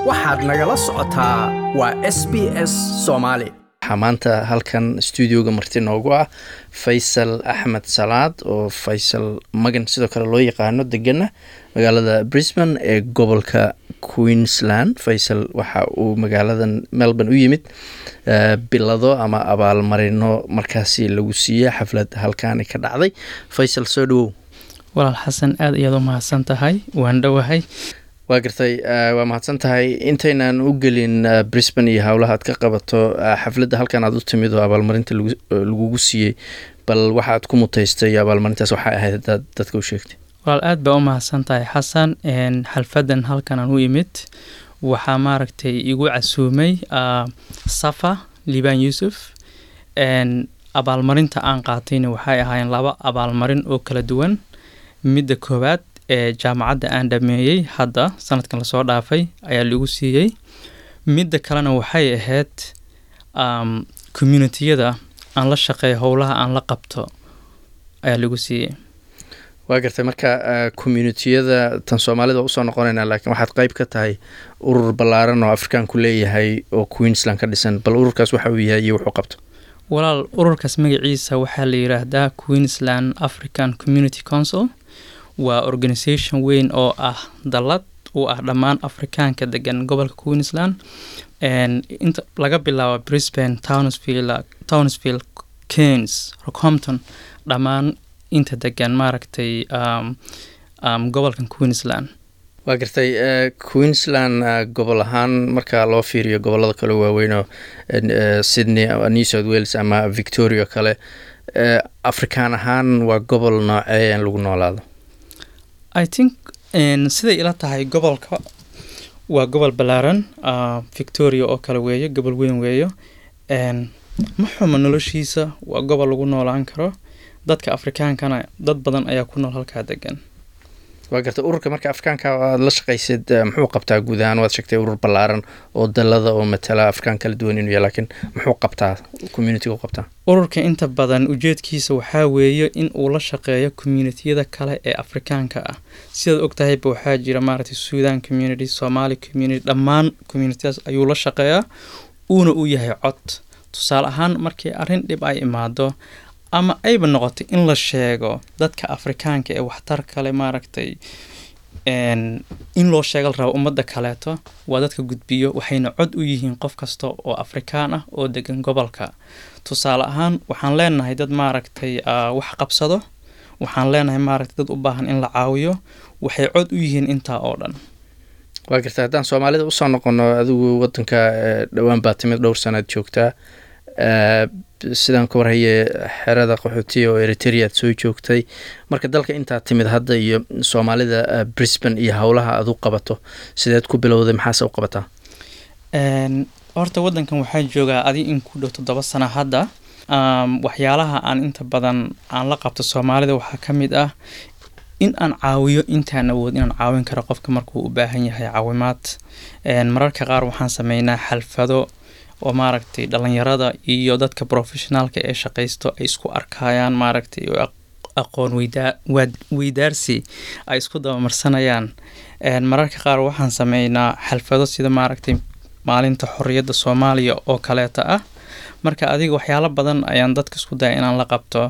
waxaad nagala socotaa waa SBS Soomaali. Maanta halkan studioga marti noogu ah Faysal Axmed Salaad oo Faysal Magan sidoo kale loo yaqaano degana magaalada Brisbane ee gobolka Queensland. Faysal waxa uu magaaladan Melbourne u yimid bilado ama abaalmarino markaasi lagu siiyay xaflad halkaan ka dhacday. Faysal soo dhawow. walaal xasan aad iyo aad u mahadsan tahay waan dhawahay. waa gartay waa mahadsan tahay intaynan u gelin Brisbane iyo hawlaha aad ka qabato xafladda halkan aad u timid oo abaalmarinta lagugu siiyay bal waxaad ku mutaystay abaalmarintaas waxa ahayd dadka u sheegtay. walaal aad baa u mahadsan tahay xasan xalfadan halkan aan u yimid waxaa maaragtay igu casuumay Safa Liban Yusuf abaalmarinta aan qaatayna waxay ahaayeen laba abaalmarin oo kala duwan. midda koowaad ee jaamacadda aan dhameeyay hadda sanadkan la soo dhaafay ayaa lagu siiyay. midda kalena waxay ahayd community-yada aan la shaqeeyo howlaha aan la qabto ayaa lagu siiyay. waa gartay marka community-yada tan Soomaalida u soo noqonayna laakiin waxaad qayb ka tahay urur ballaaran oo Afrikaan ku leeyahay oo Queensland ka dhisan bal ururkaas waxa uu yahay iyo wuxuu qabto. walaal ururkaas magaciisa waxaa la yiraahdaa Queensland African Community Council. waa organisation weyn oo ah dalad u ah dhammaan Afrikaanka degan gobolka Queensland inta laga bilaabo Brisbane, Townsville, Cairns, Rockhampton dhammaan inta degan maaragtay gobolkan Queensland. waa gartay Queensland gobol ahaan marka loo fiiriyo gobolada kale waaweyn oo Sydney, New South Wales ama Victoria kale Afrikaan ahaan waa gobol noocee lagu noolaado. I think siday ila tahay gobolka waa gobol ballaaran Victoria oo kale weeyo gobol weyn weeyo ma xumo noloshiisa waa gobol lagu noolaan karo dadka Afrikaankana dad badan ayaa ku nool halka degan. waa gartay ururka marka Afrikaanka aad la shaqaysid muxuu qabtaa guud ahaan waad sheegtay urur ballaaran oo dalada oo matala Afrikaan kala duwan inuu yahay laakiin muxuu qabtaa community-ga qabtaa. ururka inta badan ujeedkiisa waxaa weeye in uu la shaqeeyo community-yada kale ee Afrikaanka ah sidaad ogtahay waxaa jira maaragtay Sudan community, Somali community dhammaan communities ayuu la shaqeeyaa uuna u yahay cod. tusaale ahaan markii arrin dhib ay imaado ama ayba noqotay in la sheego dadka Afrikaanka ee waxtar kale maaragtay in loo sheegal rabo ummadda kaleeto waa dadka gudbiyo waxayna cod u yihiin qof kasta oo Afrikaan ah oo degan gobolka. tusaale ahaan waxaan leenahay dad maaragtay wax qabsado waxaan leenahay maaragtay dad u baahan in la caawiyo waxay cod u yihiin intaa oo dhan. waa gartay haddaan Soomaalida u soo noqono adigu wadanka dhawaan baa timid dhowr sanaad joogtaa sidaan ka warhaye xerada qaxootiga oo Eritrea soo joogtay marka dalka inta timid hadda iyo Soomaalida Brisbane iyo hawlaha aad u qabato sideed ku bilowday maxaa u qabataa. horta wadankan waxaa joogaa adi in ku dhow 7 sano hadda. waxyaalaha aan inta badan aan la qabto Soomaalida waxaa ka mid ah in aan caawiyo intaan awood inaan caawin karo qofka markuu u baahan yahay caawimaad. mararka qaar waxaan sameynaa xalfado oo maaragtay dhalinyarada iyo dadka professionalka ee shaqaysto ay isku arkayaan maaragtay aqoon weydaarsi ay isku dabamarsanayaan. mararka qaar waxaan sameynaa xalfado sida maaragtay maalinta xorriyadda Soomaaliya oo kaleeta ah. marka adiga waxyaalo badan ayaan dadka isku daya inaan la qabto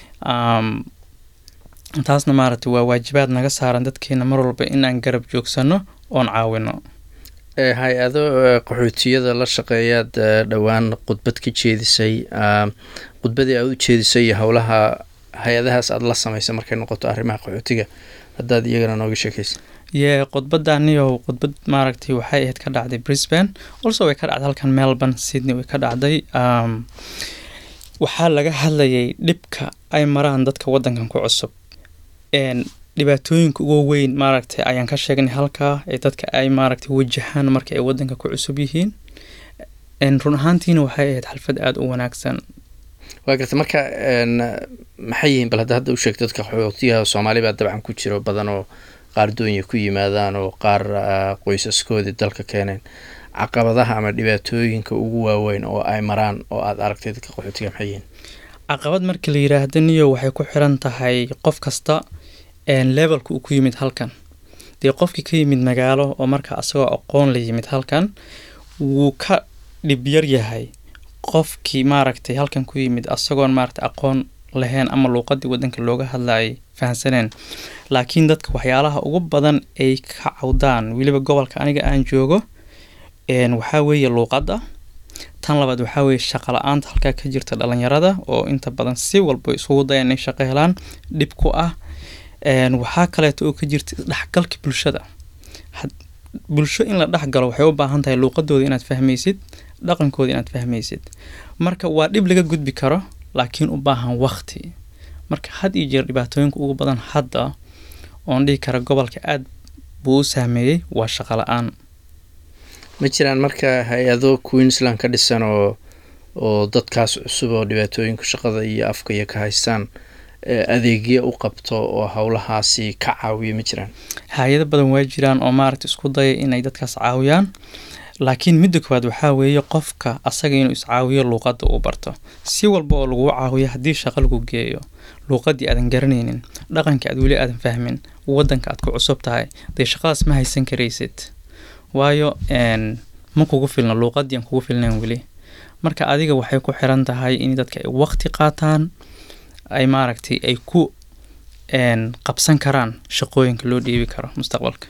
taasna maaragtay waa waajibaad naga saaran dadkeena mar walba inaan garab joogsano oon caawino. hay-ado qaxootiyada la shaqeeyaad dhawaan khudbad ka jeedisay khudbadii aad u jeedisay iyo howlaha hay-adahaas aad la samaysay markay noqoto arrimaha qaxootiga haddaad iyagana nooga sheekaysa. khudbadaniyo khudbad maaragtay waxay ahayd ka dhacday Brisbane also way ka dhacday halkan Melbourne, Sydney way ka dhacday. waxaa laga hadlayay dhibka ay maraan dadka wadankan ku cusub dhibaatooyinka ugu weyn maaragtay ayaan ka sheegnay halkaa ee dadka ay maaragtay wajahaan marka ay wadanka ku cusub yihiin. run ahaantiina waxay ahayd xalfad aad u wanaagsan. waa gartay marka maxay yihiin bal hadda u sheegtay dadka qaxootiga Soomaaliba dabcan ku jiro badan oo qaar doonaya ku yimaadaan oo qaar qoysaskoodii dalka keeneen caqabadaha ama dhibaatooyinka ugu waaweyn oo ay maraan oo aad aragtay dadka qaxootiga maxay yihiin. caqabad marka la yiraahdo niyo waxay ku xiran tahay qof kasta levelka uu ku yimid halkan dee qofkii ka yimid magaalo oo markaa asagoo aqoon la yimid halkan wuu ka dhib yar yahay qofkii maaragtay halkan ku yimid asagoon maaragtay aqoon lahayn ama luuqadii wadanka looga hadlayay fahansaneen. laakiin dadka waxyaalaha ugu badan ay ka cawdaan weliba gobolka aniga aan joogo waxaa weeye luuqadda. tan labaad waxaa weeye shaqo la-aanta halkaa ka jirta dhalinyarada oo inta badan si walba isugu daya inay shaqo helaan dhib ku ah. waxaa kaleeto oo ka jirta isdhexgalka bulshada. bulsho in la dhexgalo waxay u baahan tahay luuqadooda inaad fahmaysid, dhaqankooda inaad fahmaysid. marka waa dhib laga gudbi karo laakiin u baahan waqti. marka had iyo jeer dhibaatooyinka ugu badan hadda oon dhihi kara gobolka aad buu u saameeyey waa shaqo la-aan. ma jiraan marka hay-ado Queensland ka dhisan oo dadkaas cusub oo dhibaatooyinka shaqada iyo afka iyo ka haystaan adeegyo u qabto oo howlahaasi ka caawiyo? ma jiraan hay-ado badan waa jiraan oo maaragtay isku daya inay dadkaas caawiyaan, laakiin midda koowaad waxaa weeye qofka asaga inuu iscaawiyo luuqadda uu barto. si walba oo lagu caawiyo haddii shaqo lagu geeyo luuqaddii aadan garanaynin, dhaqanka aad weli aadan fahmin, wadanka aad ku cusub tahay, dee shaqadaas ma haysan karaysid. waayo ma kugu filna luuqaddii aan kugu filnayn weli. marka adiga waxay ku xiran tahay in dadka ay waqti qaataan, ay maaragtay ay ku qabsan karaan shaqooyinka loo dhiibi karo mustaqbalka.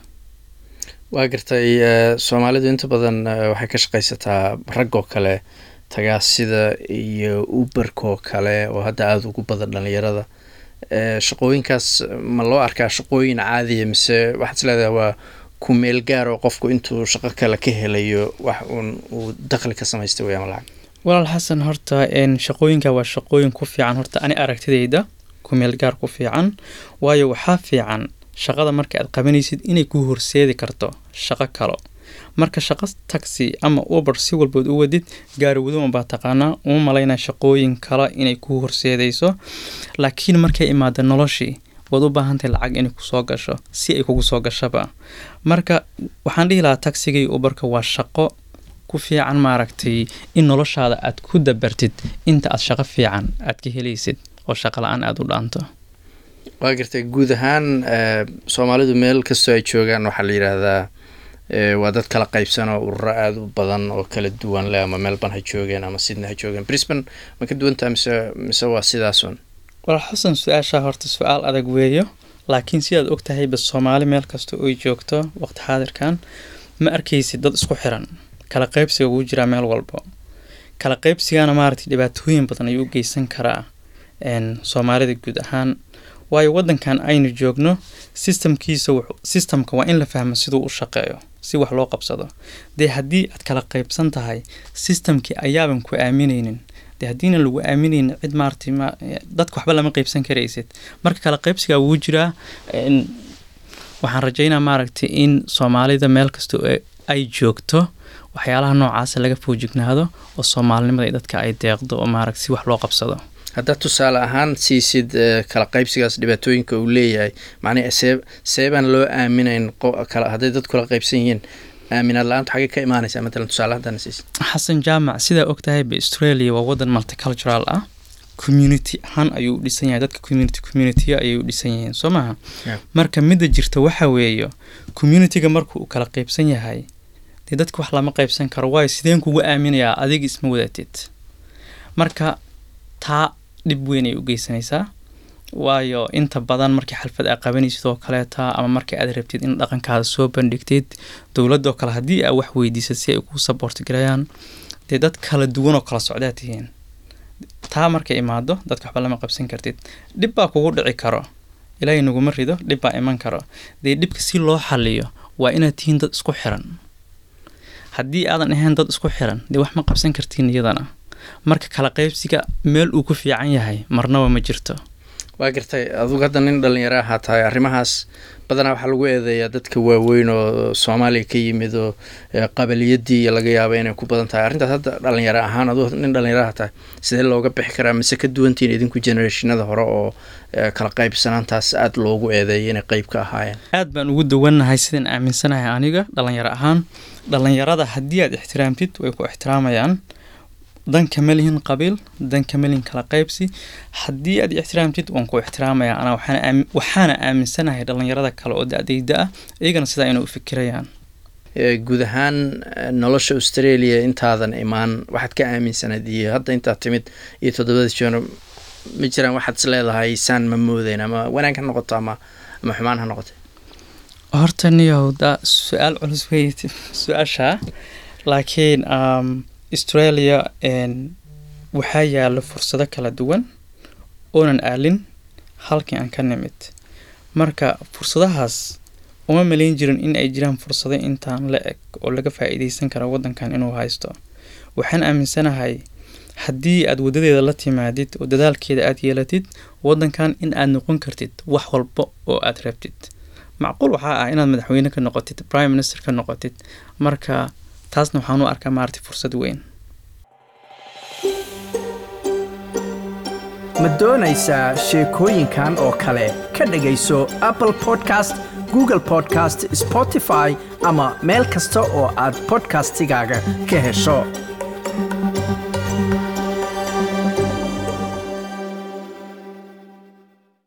waa gartay. Soomaalidu inta badan waxay ka shaqaysataa rag oo kale, tagaasida iyo uberkoo kale oo hadda aada ugu badan dhalinyarada. shaqooyinkaas ma loo arkaa shaqooyin caadiya mise waxaad isleedahay waa ku meel gaar oo qofku intuu shaqo kale ka helayo wax uu dakhli ka samaystay weeyaan lacag? walaal xasan, horta shaqooyinka waa shaqooyin ku fiican. horta ani aragtidayda ku meel gaar ku fiican, waayo waxaa fiican shaqada marka aad qabanaysid inay ku horseedi karto shaqo kalo. marka shaqo taxi ama uber si walbood u wadid gaari waduma baa taqaanaa, uma malaynaa shaqooyin kale inay ku horseedayso. laakiin markay imaado noloshii waad u baahantahay lacag inay kusoo gasho si ay kugu soo gashaba. marka waxaan dhihi lahaa taxiga iyo uberka waa shaqo ku fiican maaragtay in noloshaada aad ku dabartid inta aad shaqo fiican aad ka helaysid oo shaqo la-aan aad u dhaanto. waa gartay. guud ahaan Soomaalidu meel kastoo ay joogaan waxaa la yidhaahdaa waa dad kala qaybsan oo ururo aada u badan oo kala duwan leh, ama Melbourne ha joogeen ama Sydney ha joogeen. Brisbane ma ka duwantaa mise waa sidaasun? walaal xasan, su-aashaa horta su-aal adag weeyo, laakiin sidaad og tahay bas Soomaali meel kasta oy joogto waqti xaadirkan ma arkaysid dad isku xiran. kala qaybsiga wuu jiraa meel walba. kala qaybsigana maaragtay dhibaatooyin badan ayuu u geysan karaa Soomaalida guud ahaan. waayo wadankan aynu joogno systemka waa in la fahmo siduu u shaqeeyo si wax loo qabsado. dee haddii aad kala qaybsan tahay systemkii ayaaban ku aaminaynin, dee haddiina lagu aaminaynin cid maaragtay dadka waxba lama qaybsan karaysid. marka kala qaybsigaa wuu jiraa. waxaan rajaynaa maaragtay in Soomaalida meel kasta ay joogto waxyaalaha noocaasa laga foojignaado oo Soomaalinimada dadka ay deeqdo oo maaragtay si wax loo qabsado. haddaad tusaale ahaan siisid kala qaybsigaas dhibaatooyinka uu leeyahay, macnaa seebaan loo aaminayn hadday dad kala qaybsan yihiin, aaminaad la-aantu xagee ka imaanaysaa? matalan tusaale haddana siisid. xasan jaamac, sidaa og tahay ba Australia waa wadan multicultural ah. community ahaan ayuu u dhisan yahay. dadka community ayay u dhisan yihiin soo maaha? marka midda jirta waxa weeyo communityga markuu u kala qaybsan yahay dee dadka wax lama qaybsan karo. waayo sideen kugu aaminayaa adiga isma wadatid? marka taa dhib weyn ay u geysanaysaa. waayo inta badan markii xalfad aad qabanaysid oo kaleeta ama markii aad rabtid in dhaqankaada soo bandhigtid dowladda oo kale haddii aad wax weydiisad si ay kuu support garayaan, dee dad kala duwan oo kala socdaa tihiin. taa markay imaado dadka waxba lama qabsan kartid. dhib baa kugu dhici karo, ilaahay naguma rido, dhib baa iman karo. dee dhibka si loo xaliyo waa inaad tihiin dad isku xiran. haddii aadan ahayn dad isku xiran dee wax ma qabsan kartiin iyadana. marka kala qaybsiga meel uu ku fiican yahay marnaba ma jirto. waa gartay. adugu hadda nin dhalinyaro ahaa tahay, arrimahaas badanaa waxaa lagu eedeeyaa dadka waaweyn oo Soomaaliya ka yimid oo qabaliyadii laga yaabo inay ku badan tahay. arrintaas hadda dhalinyaro ahaan adugu nin dhalinyaro ahaa tahay sidee looga bixi karaa? mise ka duwantiin idinku generationada hore oo kala qaybsanaantaas aada loogu eedeeyay inay qayb ka ahaayeen? aad baan ugu duwannahay sidaan aaminsanahay aniga dhalinyaro ahaan. dhalinyarada haddii aad ixtiraamtid way ku ixtiraamayaan. dan kama lihin qabiil, dan kama lihin kala qaybsi. haddii aad ixtiraamtid waan ku ixtiraamayaa. Anaa waxaana aaminsanahay dhalinyarada kale oo da'dayda ah iyagana sidaa inay u fikirayaan. guud ahaan nolosha Australia intaadan imaan waxaad ka aaminsanayd iyo hadda intaad timid iyo 7 sano ma jiraan waxaad is leedahay saan ma moodayn ama wanaag ha noqoto ama xumaan ha noqoto? horta niyowda su'aal culus weeye su'aasha, laakiin Australia waxaa yaalo fursado kala duwan oonan aalin halkii aan ka nimid. marka fursadahaas uma malayn jirin in ay jiraan fursado intaan la eg oo laga faa'iideysan karo waddankan inuu haysto. waxaan aaminsanahay haddii aad wadadeeda la timaadid oo dadaalkeeda aad yeelatid waddankan in aad noqon kartid wax walba oo aad rabtid. macquul waxaa ah inaad madaxweyne ka noqotid, prime minister ka noqotid. marka taasna waxaan u arkaa maarti fursad weyn. ma doonaysaa sheekooyinkan oo kale ka dhagayso Apple Podcast, Google Podcast, Spotify ama meel kasta oo aad podcastigaaga ka hesho.